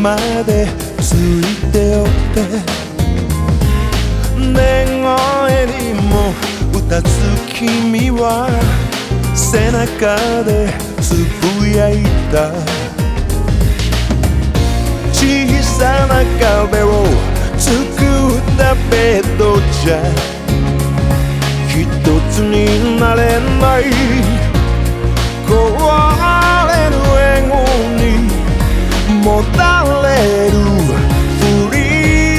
までついておって寝声にもうつ君は背中でつぶやいた小さな壁を作ったベッドじゃ一つになれない壊れる笑顔にもたれるふり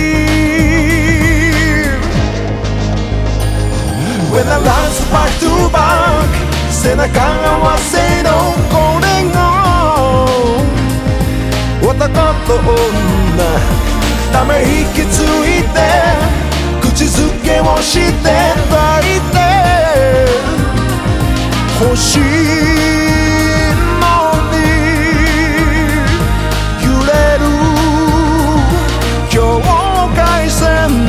When I rise back to back 背中合わせのこれが男と女ため息ついて口づけをして抱いて欲しいのに揺れる境界線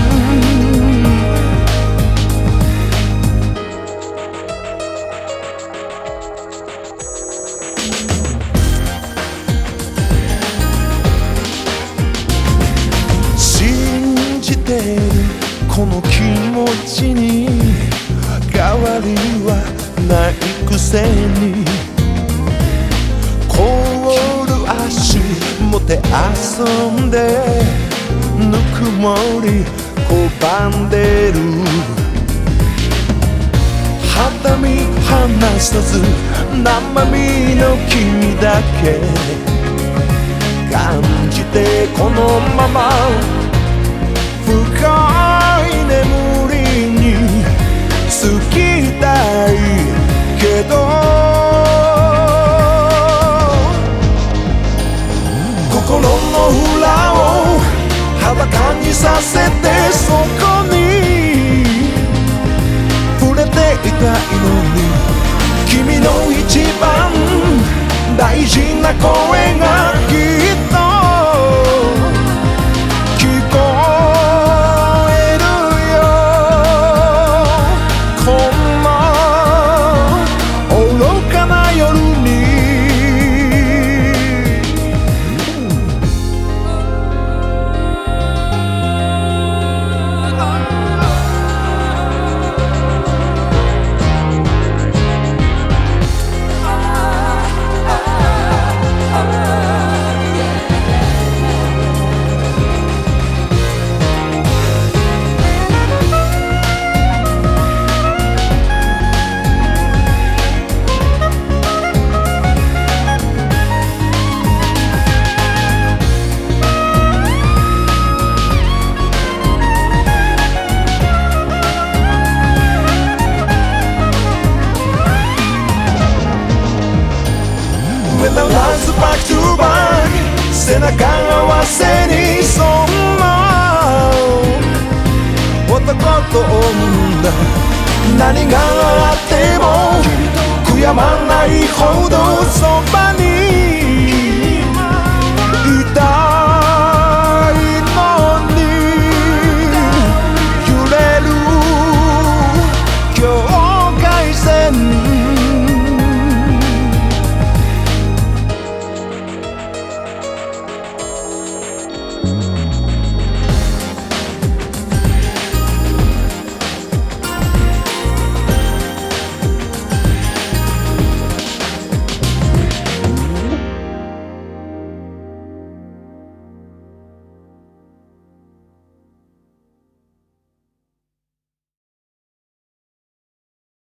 信じてるこの気持ちに変わりはないくせに凍る足もて遊んでぬくもり拒んでる肌身離さず生身の君だけ感じてこのまま深い眠りにつきたいけど心の裏を裸にさせてそこに触れていたいのに君の一番大事な声がきっと聞こえるよこんな愚かな夜にWhen I rise back to back 背中合わせにそんな男と女何があっても悔やまないほどそば